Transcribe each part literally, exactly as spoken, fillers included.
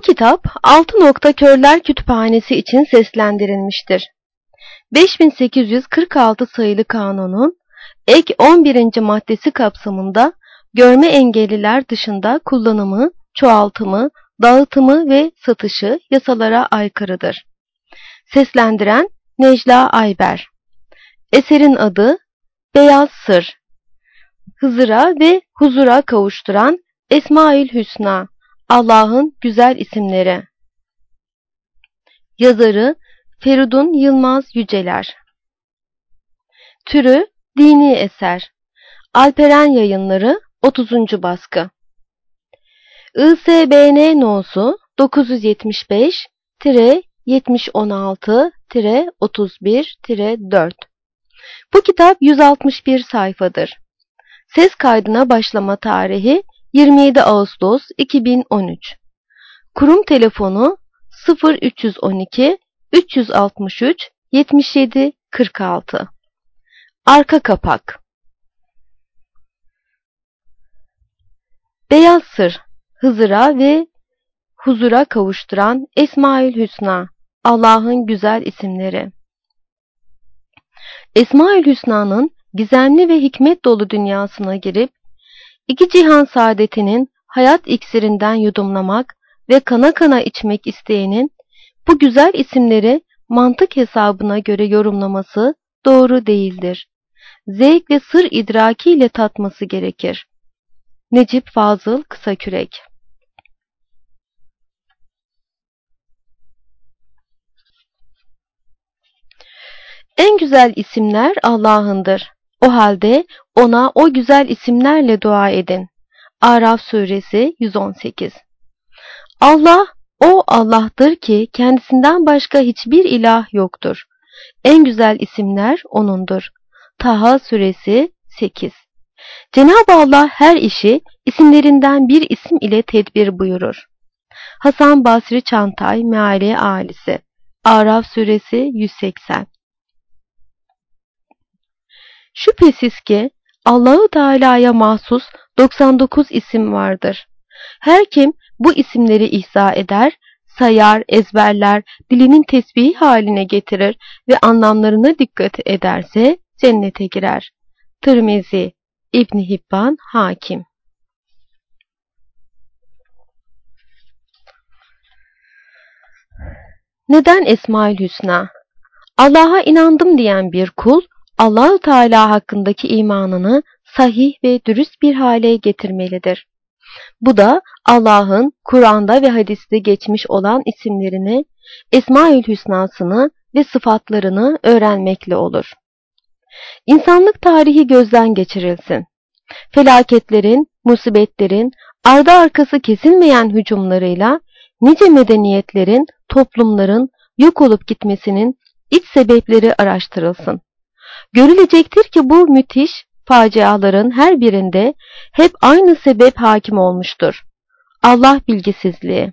kitap Altı Nokta Körler Kütüphanesi için seslendirilmiştir. beş bin sekiz yüz kırk altı sayılı kanunun ek on birinci maddesi kapsamında görme engelliler dışında kullanımı, çoğaltımı, dağıtımı ve satışı yasalara aykırıdır. Seslendiren Necla Ayber. Eserin adı Beyaz Sır. Hızır'a ve huzura kavuşturan Esmaül Hüsna, Allah'ın güzel isimleri. Yazarı Feridun Yılmaz Yüceler. Türü dini eser. Alperen Yayınları otuzuncu baskı. I S B N no'su dokuz yüz yetmiş beş yetmiş on altı otuz bir dört. Bu kitap yüz altmış bir sayfadır. Ses kaydına başlama tarihi yirmi yedi Ağustos iki bin on üç. Kurum telefonu sıfır üç yüz on iki üç yüz altmış üç yetmiş yedi kırk altı. Arka kapak. Beyaz Sır, Hızır'a ve huzura kavuşturan Esmaül Hüsna, Allah'ın güzel isimleri. Esmaül Hüsna'nın gizemli ve hikmet dolu dünyasına girip, iki cihan saadetinin hayat iksirinden yudumlamak ve kana kana içmek isteyenin, bu güzel isimleri mantık hesabına göre yorumlaması doğru değildir. Zevk ve sır idrakiyle tatması gerekir. Necip Fazıl Kısakürek. En güzel isimler Allah'ındır. O halde ona o güzel isimlerle dua edin. Araf suresi yüz on sekiz. Allah, o Allah'tır ki kendisinden başka hiçbir ilah yoktur. En güzel isimler O'nundur. Taha suresi sekiz. Cenab-ı Allah her işi isimlerinden bir isim ile tedbir buyurur. Hasan Basri Çantay Meali Alisi. Araf suresi yüz seksen. Şüphesiz ki Allah-u Teala'ya mahsus doksan dokuz isim vardır. Her kim bu isimleri ihsa eder, sayar, ezberler, dilinin tesbihi haline getirir ve anlamlarına dikkat ederse cennete girer. Tirmizi, İbn Hibban, Hakim. Neden Esmaül Hüsna? Allah'a inandım diyen bir kul, Allah-u Teala hakkındaki imanını sahih ve dürüst bir hale getirmelidir. Bu da Allah'ın Kur'an'da ve hadiste geçmiş olan isimlerini, Esmaül Hüsna'sını ve sıfatlarını öğrenmekle olur. İnsanlık tarihi gözden geçirilsin. Felaketlerin, musibetlerin, ardı arkası kesilmeyen hücumlarıyla nice medeniyetlerin, toplumların yok olup gitmesinin iç sebepleri araştırılsın. Görülecektir ki bu müthiş faciaların her birinde hep aynı sebep hakim olmuştur. Allah bilgisizliği.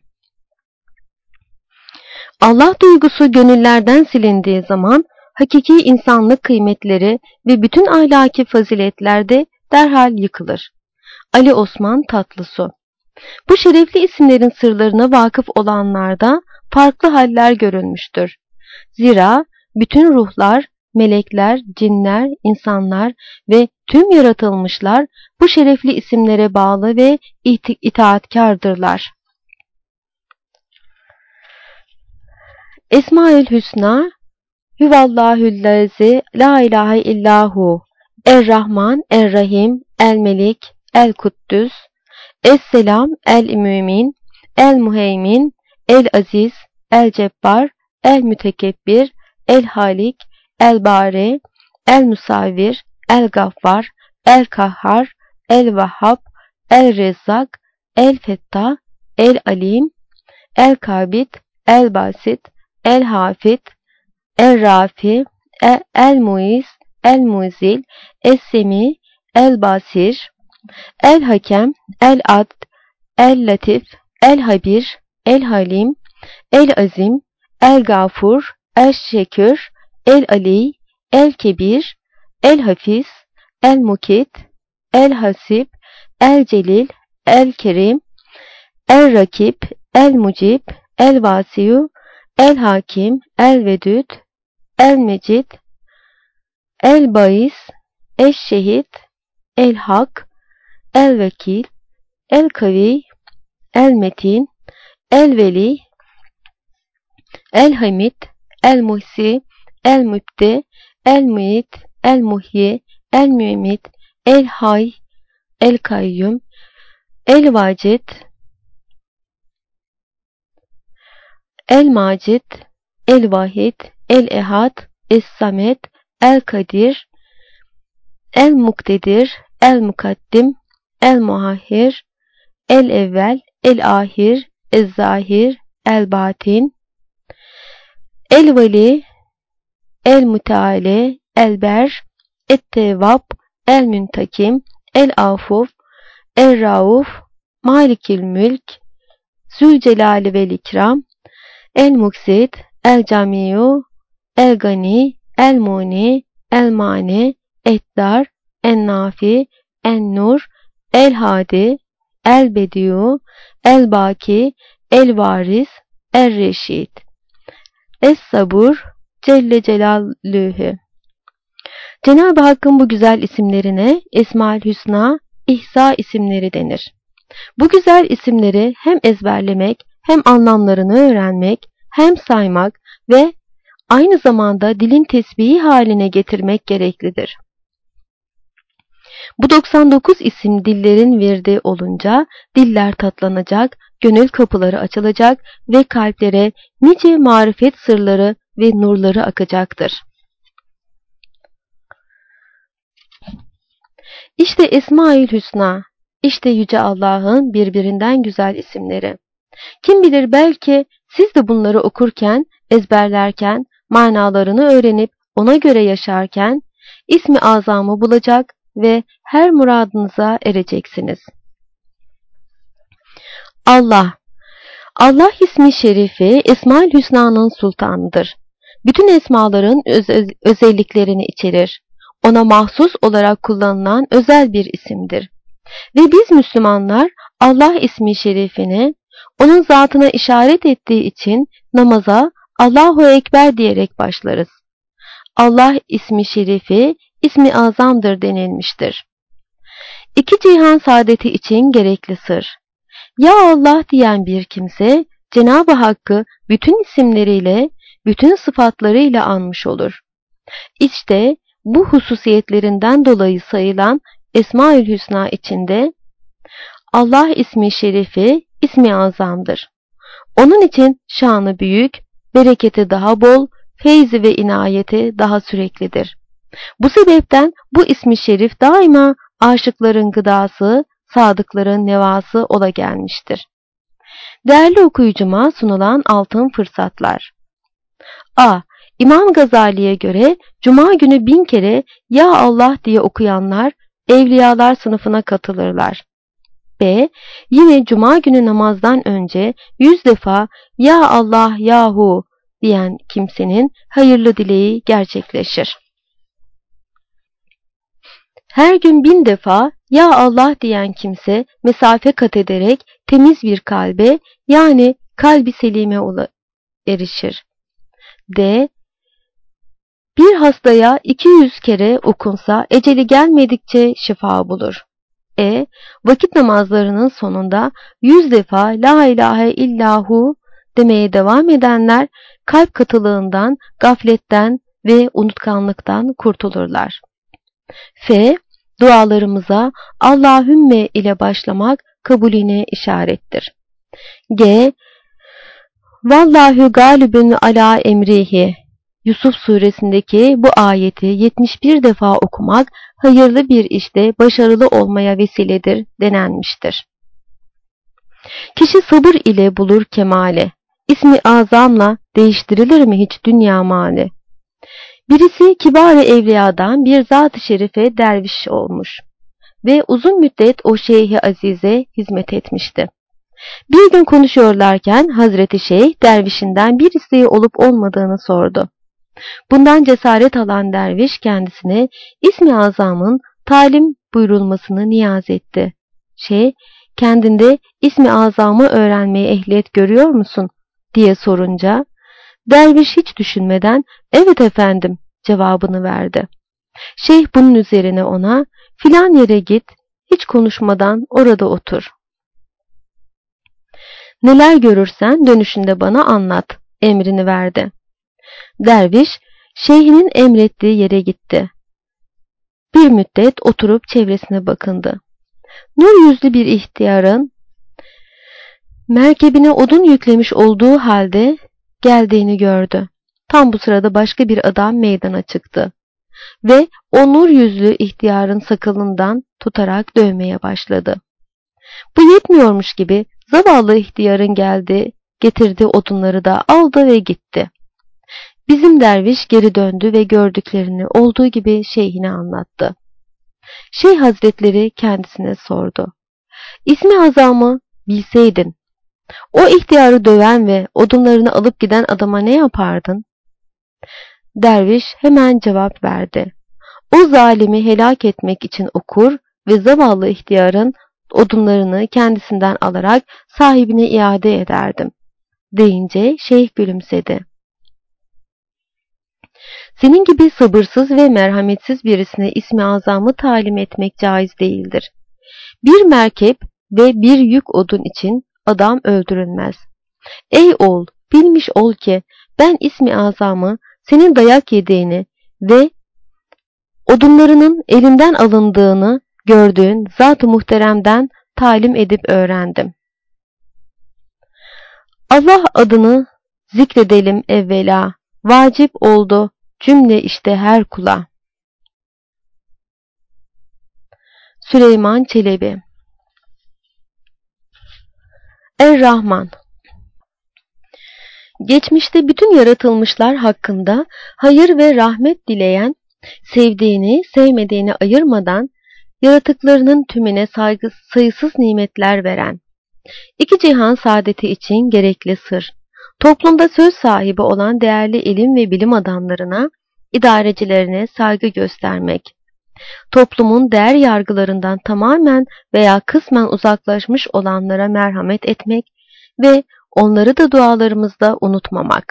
Allah duygusu gönüllerden silindiği zaman hakiki insanlık kıymetleri ve bütün ahlaki faziletler de derhal yıkılır. Ali Osman Tatlısu. Bu şerefli isimlerin sırlarına vakıf olanlarda farklı haller görülmüştür. Zira bütün ruhlar, melekler, cinler, insanlar ve tüm yaratılmışlar bu şerefli isimlere bağlı ve ita- itaatkardırlar. Esmaül Hüsna, Hüvallahüllezi la ilahe illahu, Er-Rahman, Er-Rahim, El-Melik, El-Kuddüs, Es-Selam, El-Mümin, El-Muheymin, El-Aziz, El-Cebbar, El-Mütekebbir, El-Halik, El-Bari, El-Musavvir, El-Gaffar, El-Kahhar, El-Vahhab, El-Rezzak, El-Fettah, El-Alim, El-Kabit, El-Basit, El-Hafid, El-Rafi, El-Muiz, El-Muzil, Es-Semi, El-Basir, El-Hakem, El-Adl, El-Latif, El-Habir, El-Halim, El-Azim, El-Gafur, El-Şekür, El-Ali, El-Kebir, El-Hafiz, El-Mukit, El-Hasib, El-Celil, El-Kerim, El-Rakib, El-Mucib, El-Vasiyu, El-Hakim, El-Vedud, El-Mecid, El-Bais, Eş-Şehid, El-Hak, El-Vekil, El-Kavi, El-Metin, El-Veli, El-Hamid, El-Muhsi, El-Mübdi, El-Muit, El-Muhyi, El-Müemit, El-Hay, El-Kayyum, El-Vacid, El-Macid, El-Vahid, El-Ehad, Es-Samet, El-Kadir, El-Muktedir, El-Mukaddim, El-Muahhir, El-Evvel, El-Ahir, El-Zahir, El-Batin, El-Veli, El-Müteale, El-Ber, Et-Tevvab, El-Müntakim, El-Afuf, El-Rauf, Malikil Mülk, Zülcelali vel-İkram, El-Muksid, El-Camiyu, El-Gani, El-Muni, El-Mani, Et-Dar, En-Nafi, En-Nur, El-Hadi, El-Bediyu, El-Baki, El-Varis, El-Reşid. Es-Sabur, Celle Celaluhu. Cenab-ı Hakk'ın bu güzel isimlerine Esma-ül Hüsna, İhsa isimleri denir. Bu güzel isimleri hem ezberlemek, hem anlamlarını öğrenmek, hem saymak ve aynı zamanda dilin tesbihi haline getirmek gereklidir. Bu doksan dokuz isim dillerin virdi olunca diller tatlanacak, gönül kapıları açılacak ve kalplere nice marifet sırları ve nurları akacaktır. İşte Esma-ül Hüsna, işte Yüce Allah'ın birbirinden güzel isimleri. Kim bilir belki siz de bunları okurken, ezberlerken, manalarını öğrenip ona göre yaşarken ismi azamı bulacak ve her muradınıza ereceksiniz. Allah. Allah ismi şerifi Esma-ül Hüsna'nın sultanıdır. Bütün esmaların öz özelliklerini içerir. Ona mahsus olarak kullanılan özel bir isimdir. Ve biz Müslümanlar Allah ismi şerifini onun zatına işaret ettiği için namaza Allahu Ekber diyerek başlarız. Allah ismi şerifi ismi azamdır denilmiştir. İki cihan saadeti için gerekli sır. Ya Allah diyen bir kimse Cenab-ı Hakk'ı bütün isimleriyle, bütün sıfatlarıyla anmış olur. İşte bu hususiyetlerinden dolayı sayılan Esma-ül Hüsna içinde Allah ismi şerifi ismi azamdır. Onun için şanı büyük, bereketi daha bol, feyzi ve inayeti daha süreklidir. Bu sebepten bu ismi şerif daima aşıkların gıdası, sadıkların nevası ola gelmiştir. Değerli okuyucuma sunulan altın fırsatlar. A. İmam Gazali'ye göre Cuma günü bin kere Ya Allah diye okuyanlar evliyalar sınıfına katılırlar. B. Yine Cuma günü namazdan önce yüz defa Ya Allah Yahu diyen kimsenin hayırlı dileği gerçekleşir. Her gün bin defa Ya Allah diyen kimse mesafe kat ederek temiz bir kalbe yani kalbi selime erişir. D. Bir hastaya iki yüz kere okunsa eceli gelmedikçe şifa bulur. E. Vakit namazlarının sonunda yüz defa La ilahe illahu demeye devam edenler kalp katılığından, gafletten ve unutkanlıktan kurtulurlar. F. Dualarımıza Allahümme ile başlamak kabulüne işarettir. G. Vallahu galibün ala emrihi Yusuf suresindeki bu ayeti yetmiş bir defa okumak hayırlı bir işte başarılı olmaya vesiledir denenmiştir. Kişi sabır ile bulur kemale. İsmi azamla değiştirilir mi hiç dünya mali? Birisi kibar-ı evliyadan bir zat-ı şerife derviş olmuş ve uzun müddet o şeyh-i azize hizmet etmişti. Bir gün konuşuyorlarken Hazreti Şeyh dervişinden bir isteği olup olmadığını sordu. Bundan cesaret alan derviş kendisine ismi azamın talim buyurulmasını niyaz etti. Şeyh, kendinde ismi azamı öğrenmeye ehliyet görüyor musun diye sorunca, derviş hiç düşünmeden evet efendim cevabını verdi. Şeyh bunun üzerine ona filan yere git, hiç konuşmadan orada otur. Neler görürsen dönüşünde bana anlat emrini verdi. Derviş şeyhinin emrettiği yere gitti. Bir müddet oturup çevresine bakındı. Nur yüzlü bir ihtiyarın merkebine odun yüklemiş olduğu halde geldiğini gördü. Tam bu sırada başka bir adam meydana çıktı ve o nur yüzlü ihtiyarın sakalından tutarak dövmeye başladı. Bu yetmiyormuş gibi zavallı ihtiyarın geldi, getirdiği odunları da aldı ve gitti. Bizim derviş geri döndü ve gördüklerini olduğu gibi şeyhine anlattı. Şeyh Hazretleri kendisine sordu. İsmi azamı bilseydin, o ihtiyarı döven ve odunlarını alıp giden adama ne yapardın? Derviş hemen cevap verdi. O zalimi helak etmek için okur ve zavallı ihtiyarın odunlarını kendisinden alarak sahibine iade ederdim. Deyince şeyh gülümsedi. Senin gibi sabırsız ve merhametsiz birisine ismi azamı talim etmek caiz değildir. Bir merkep ve bir yük odun için adam öldürülmez. Ey oğul, bilmiş ol ki ben ismi azamı senin dayak yediğini ve odunlarının elinden alındığını gördüğün Zat-ı Muhterem'den talim edip öğrendim. Allah adını zikredelim evvela, vacip oldu cümle işte her kula. Süleyman Çelebi. Er-Rahman. Geçmişte bütün yaratılmışlar hakkında hayır ve rahmet dileyen, sevdiğini, sevmediğini ayırmadan yaratıklarının tümüne saygı, sayısız nimetler veren, iki cihan saadeti için gerekli sır, toplumda söz sahibi olan değerli ilim ve bilim adamlarına, idarecilerine saygı göstermek, toplumun değer yargılarından tamamen veya kısmen uzaklaşmış olanlara merhamet etmek ve onları da dualarımızda unutmamak.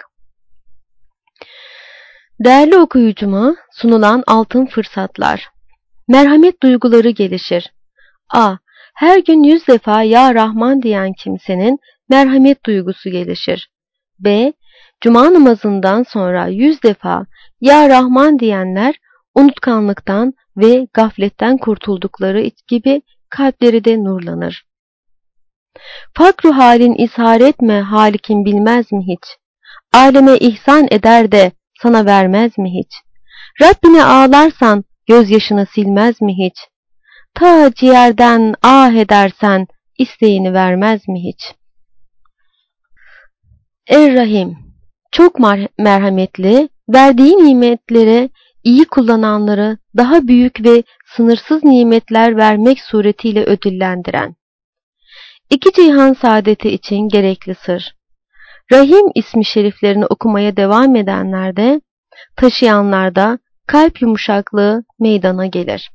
Değerli okuyucuma sunulan altın fırsatlar. Merhamet duyguları gelişir. A. Her gün yüz defa Ya Rahman diyen kimsenin merhamet duygusu gelişir. B. Cuma namazından sonra yüz defa Ya Rahman diyenler unutkanlıktan ve gafletten kurtuldukları gibi kalpleri de nurlanır. Fakru halin izhar etme, halikin bilmez mi hiç? Aleme ihsan eder de sana vermez mi hiç? Rabbine ağlarsan gözyaşını silmez mi hiç? Ta ciğerden ah edersen isteğini vermez mi hiç? Er-Rahim, çok merhametli, verdiği nimetleri iyi kullananları daha büyük ve sınırsız nimetler vermek suretiyle ödüllendiren. İki cihan saadeti için gerekli sır. Rahim ismi şeriflerini okumaya devam edenlerde, taşıyanlarda kalp yumuşaklığı meydana gelir.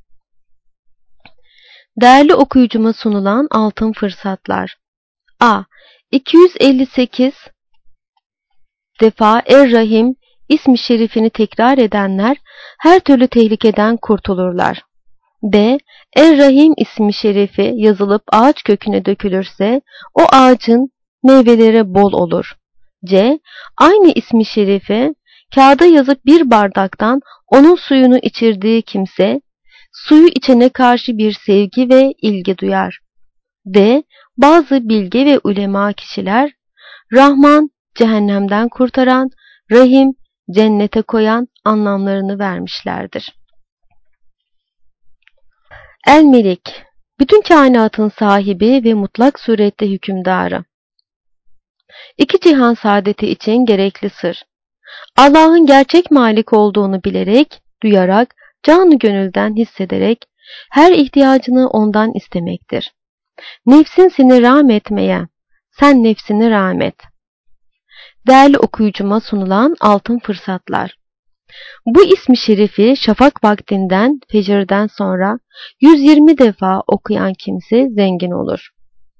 Değerli okuyucuma sunulan altın fırsatlar. A. iki yüz elli sekiz defa Er-Rahim ismi şerifini tekrar edenler her türlü tehlikeden kurtulurlar. B. Er-Rahim ismi şerifi yazılıp ağaç köküne dökülürse o ağacın meyveleri bol olur. C. Aynı ismi şerifi kağıda yazıp bir bardaktan onun suyunu içirdiği kimse suyu içene karşı bir sevgi ve ilgi duyar. D. Bazı bilge ve ulema kişiler Rahman cehennemden kurtaran, Rahim cennete koyan anlamlarını vermişlerdir. El-Melik, bütün kainatın sahibi ve mutlak surette hükümdarı. İki cihan saadeti için gerekli sır. Allah'ın gerçek malik olduğunu bilerek, duyarak, canı gönülden hissederek, her ihtiyacını ondan istemektir. Nefsin seni rağm etmeye, sen nefsini rağm et. Değerli okuyucuma sunulan altın fırsatlar. Bu ismi şerifi şafak vaktinden, fecirden sonra yüz yirmi defa okuyan kimse zengin olur.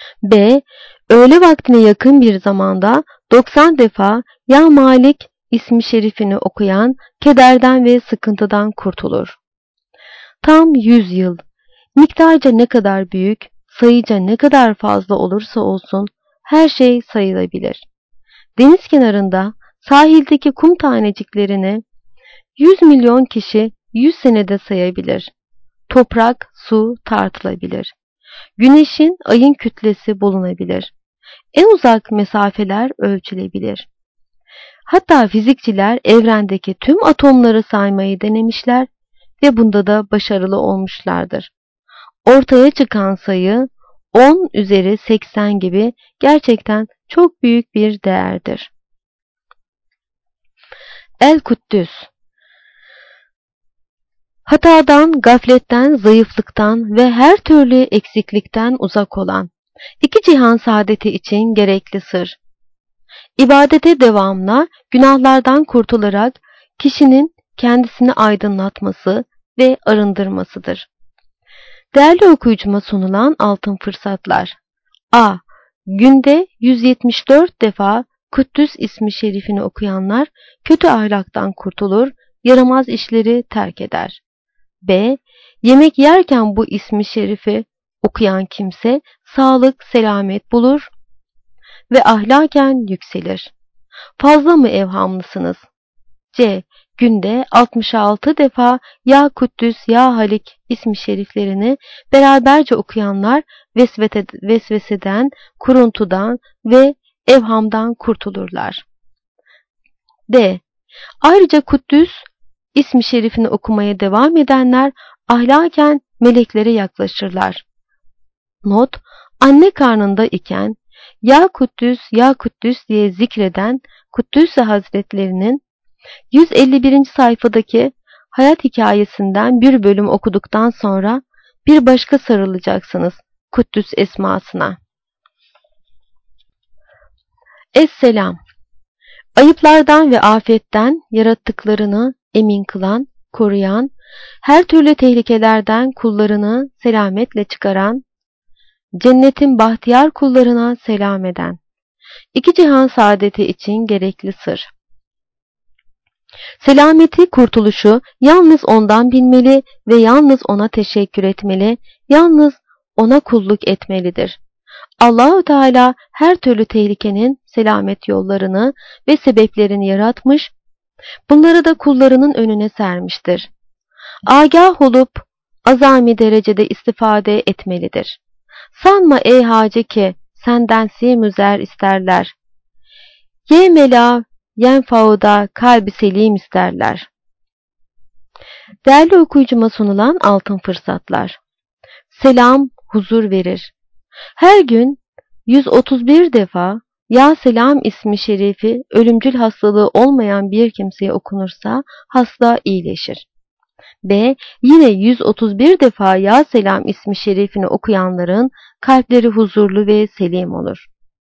B. Öğle vaktine yakın bir zamanda doksan defa Ya Malik ismi şerifini okuyan kederden ve sıkıntıdan kurtulur. Tam yüz yıl. Miktarca ne kadar büyük, sayıca ne kadar fazla olursa olsun her şey sayılabilir. Deniz kenarında sahildeki kum taneciklerini yüz milyon kişi yüz senede sayabilir. Toprak, su tartılabilir. Güneşin, ayın kütlesi bulunabilir. En uzak mesafeler ölçülebilir. Hatta fizikçiler evrendeki tüm atomları saymayı denemişler ve bunda da başarılı olmuşlardır. Ortaya çıkan sayı on üzeri seksen gibi gerçekten çok büyük bir değerdir. El-Kuddüs, hatadan, gafletten, zayıflıktan ve her türlü eksiklikten uzak olan, iki cihan saadeti için gerekli sır. İbadete devamla günahlardan kurtularak kişinin kendisini aydınlatması ve arındırmasıdır. Değerli okuyucuma sunulan altın fırsatlar. A. Günde yüz yetmiş dört defa Kuddüs ismi şerifini okuyanlar kötü ahlaktan kurtulur, yaramaz işleri terk eder. B. Yemek yerken bu ismi şerifi okuyan kimse sağlık, selamet bulur ve ahlaken yükselir. Fazla mı evhamlısınız? C. Günde altmış altı defa Ya Kuddüs, Ya Halik ismi şeriflerini beraberce okuyanlar vesveseden, kuruntudan ve evhamdan kurtulurlar. D. Ayrıca Kuddüs ismi şerifini okumaya devam edenler ahlaken meleklere yaklaşırlar. Not: Anne karnında iken Ya Kuddüs, Ya Kuddüs diye zikreden Kuddüs Hazretlerinin yüz elli birinci sayfadaki hayat hikayesinden bir bölüm okuduktan sonra bir başka sarılacaksınız Kuddüs esmasına. Esselam. Ayıplardan ve afetten yarattıklarını emin kılan, koruyan, her türlü tehlikelerden kullarını selametle çıkaran, cennetin bahtiyar kullarına selam eden, iki cihan saadeti için gerekli sır. Selameti, kurtuluşu yalnız ondan bilmeli ve yalnız ona teşekkür etmeli, yalnız ona kulluk etmelidir. Allah-u Teala her türlü tehlikenin selamet yollarını ve sebeplerini yaratmış, bunları da kullarının önüne sermiştir. Agah olup azami derecede istifade etmelidir. Sanma ey hacı ki senden simüzer isterler. Yemela yenfauda kalbi selim isterler. Değerli okuyucuma sunulan altın fırsatlar. Selam huzur verir. Her gün yüz otuz bir defa Ya Selam ismi şerifi ölümcül hastalığı olmayan bir kimseye okunursa hasta iyileşir. B. Yine yüz otuz bir defa Ya Selam ismi şerifini okuyanların kalpleri huzurlu ve selim olur.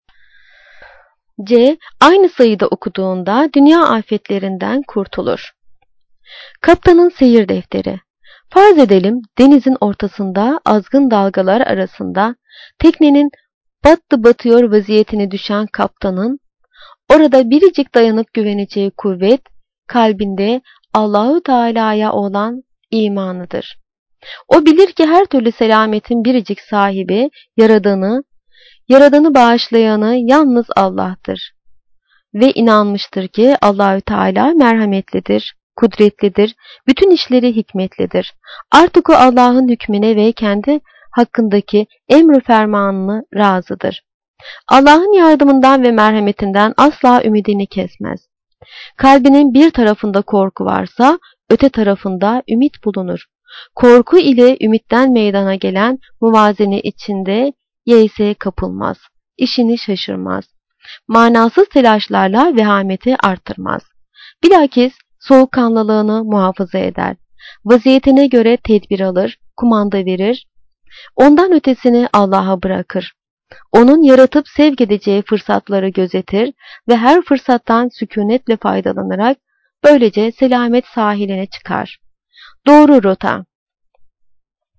C. Aynı sayıda okuduğunda dünya afetlerinden kurtulur. Kaptanın seyir defteri. Farz edelim denizin ortasında azgın dalgalar arasında teknenin battı batıyor vaziyetine düşen kaptanın orada biricik dayanıp güveneceği kuvvet kalbinde Allahu Teala'ya olan imanıdır. O bilir ki her türlü selametin biricik sahibi, yaradanı, yaradanı bağışlayanı yalnız Allah'tır. Ve inanmıştır ki Allahü Teala merhametlidir, kudretlidir, bütün işleri hikmetlidir. Artık o Allah'ın hükmüne ve kendi hakkındaki emri fermanını razıdır. Allah'ın yardımından ve merhametinden asla ümidini kesmez. Kalbinin bir tarafında korku varsa öte tarafında ümit bulunur. Korku ile ümitten meydana gelen muvazene içinde yeyse kapılmaz, işini şaşırmaz. Manasız telaşlarla vehameti artırmaz. Bilakis soğukkanlılığını muhafaza eder. Vaziyetine göre tedbir alır, kumanda verir. Ondan ötesini Allah'a bırakır. Onun yaratıp sevk edeceği fırsatları gözetir ve her fırsattan sükunetle faydalanarak böylece selamet sahiline çıkar. Doğru rota.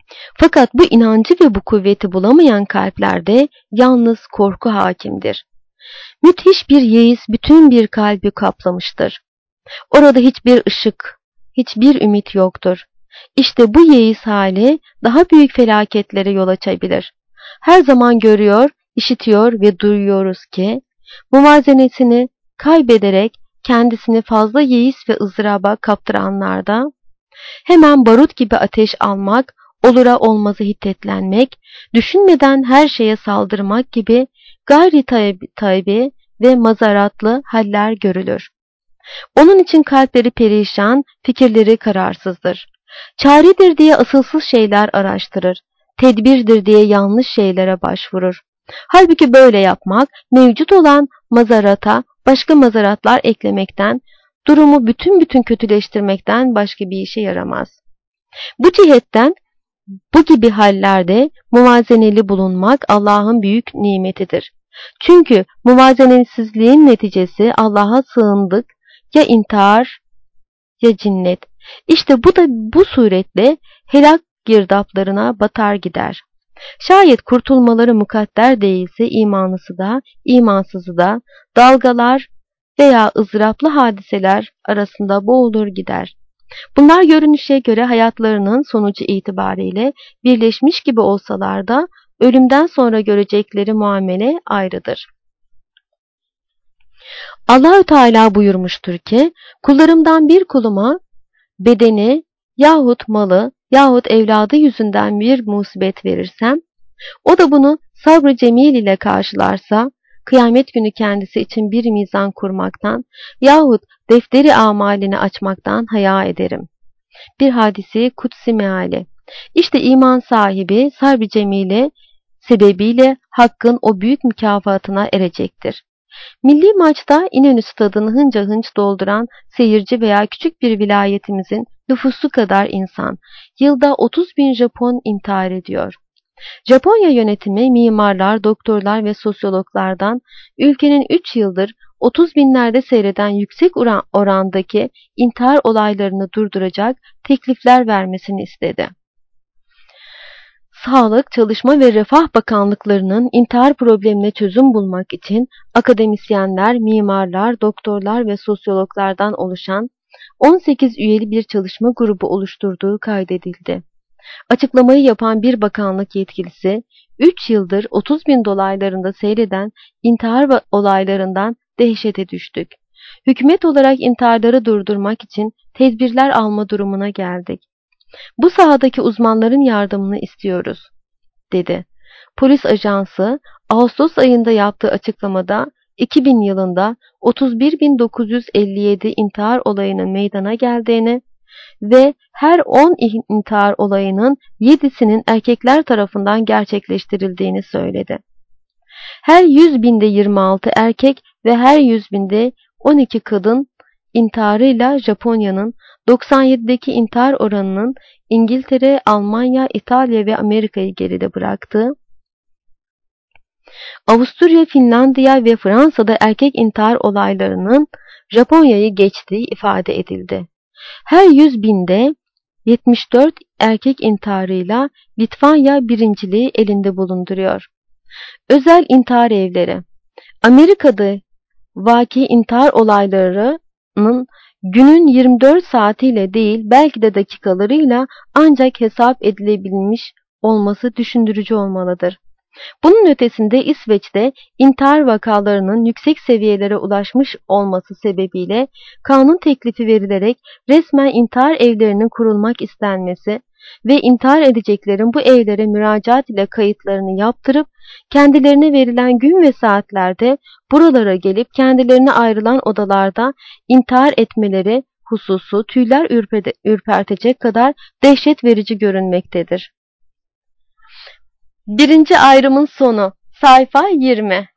Fakat bu inancı ve bu kuvveti bulamayan kalplerde yalnız korku hakimdir. Müthiş bir yeis bütün bir kalbi kaplamıştır. Orada hiçbir ışık, hiçbir ümit yoktur. İşte bu yeis hali daha büyük felaketlere yol açabilir. Her zaman görüyor, işitiyor ve duyuyoruz ki, muvazenesini kaybederek kendisini fazla yeis ve ızdıraba kaptıranlarda, hemen barut gibi ateş almak, olura olmazı hiddetlenmek, düşünmeden her şeye saldırmak gibi gayri tabi ve mazaratlı haller görülür. Onun için kalpleri perişan, fikirleri kararsızdır. Çaredir diye asılsız şeyler araştırır, tedbirdir diye yanlış şeylere başvurur. Halbuki böyle yapmak, mevcut olan mazarata başka mazaratlar eklemekten, durumu bütün bütün kötüleştirmekten başka bir işe yaramaz. Bu cihetten bu gibi hallerde muvazeneli bulunmak Allah'ın büyük nimetidir. Çünkü muvazenesizliğin neticesi Allah'a sığındık, ya intihar ya cinnet. İşte bu da bu suretle helak girdaplarına batar gider. Şayet kurtulmaları mukadder değilse imanlısı da, imansızı da dalgalar veya ızdıraplı hadiseler arasında boğulur gider. Bunlar görünüşe göre hayatlarının sonucu itibariyle birleşmiş gibi olsalar da ölümden sonra görecekleri muamele ayrıdır. Allahü Teala buyurmuştur ki, kullarımdan bir kuluma bedeni yahut malı yahut evladı yüzünden bir musibet verirsem, o da bunu sabrı cemil ile karşılarsa, kıyamet günü kendisi için bir mizan kurmaktan yahut defteri amalini açmaktan haya ederim. Bir hadisi kutsi meali. İşte iman sahibi sabrı cemile sebebiyle hakkın o büyük mükafatına erecektir. Milli maçta İnönü stadını hınca hınç dolduran seyirci veya küçük bir vilayetimizin nüfusu kadar insan, yılda otuz bin Japon intihar ediyor. Japonya yönetimi mimarlar, doktorlar ve sosyologlardan ülkenin üç yıldır otuz binlerde seyreden yüksek oran, orandaki intihar olaylarını durduracak teklifler vermesini istedi. Sağlık, Çalışma ve Refah Bakanlıklarının intihar problemine çözüm bulmak için akademisyenler, mimarlar, doktorlar ve sosyologlardan oluşan on sekiz üyeli bir çalışma grubu oluşturduğu kaydedildi. Açıklamayı yapan bir bakanlık yetkilisi, üç yıldır otuz bin dolaylarında seyreden intihar olaylarından dehşete düştük. Hükümet olarak intiharları durdurmak için tedbirler alma durumuna geldik. Bu sahadaki uzmanların yardımını istiyoruz, dedi. Polis ajansı Ağustos ayında yaptığı açıklamada iki bin yılında otuz bir bin dokuz yüz elli yedi intihar olayının meydana geldiğini ve her on intihar olayının yedisinin erkekler tarafından gerçekleştirildiğini söyledi. Her yüz binde yirmi altı erkek ve her yüz binde on iki kadın intiharıyla Japonya'nın doksan yedideki intihar oranının İngiltere, Almanya, İtalya ve Amerika'yı geride bıraktığı, Avusturya, Finlandiya ve Fransa'da erkek intihar olaylarının Japonya'yı geçtiği ifade edildi. Her yüz binde yetmiş dört erkek intiharıyla Litvanya birinciliği elinde bulunduruyor. Özel intihar evleri. Amerika'da vaki intihar olaylarının günün yirmi dört saatiyle değil belki de dakikalarıyla ancak hesap edilebilmiş olması düşündürücü olmalıdır. Bunun ötesinde İsveç'te intihar vakalarının yüksek seviyelere ulaşmış olması sebebiyle kanun teklifi verilerek resmen intihar evlerinin kurulmak istenmesi ve intihar edeceklerin bu evlere müracaat ile kayıtlarını yaptırıp kendilerine verilen gün ve saatlerde buralara gelip kendilerine ayrılan odalarda intihar etmeleri hususu tüyler ürpertecek kadar dehşet verici görünmektedir. Birinci ayrımın sonu. Sayfa yirmi.